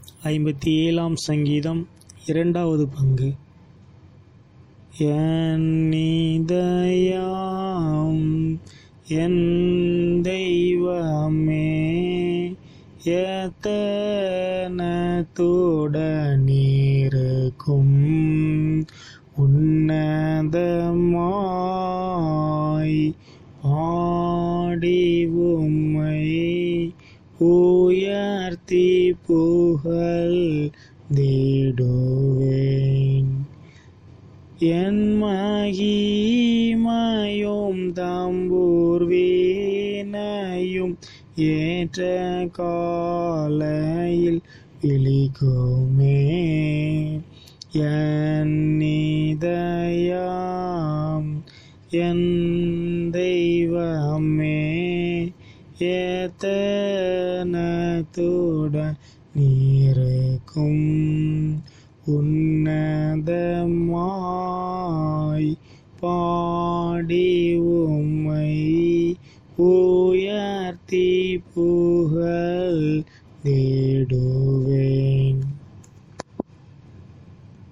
57 சங்கீதம் 2வது பங்கு. என் இதயம் என் தெய்வமே எத்தனத்துடனிருக்கும் உன்னதமாய் பாடி உம்மை உயர்த்தி புகழ்ந்திடுவேன். என் மகிமையும் தம்புர் வீணையும் ஏற்ற காலையில் விழிக்குமே. என் இதயம் என் தெய்வமே எத்தனத்துடன் இருக்கும் உன்னதமாய் பாடி உம்மை உயர்த்தி புகழ்ந்திடுவேன்.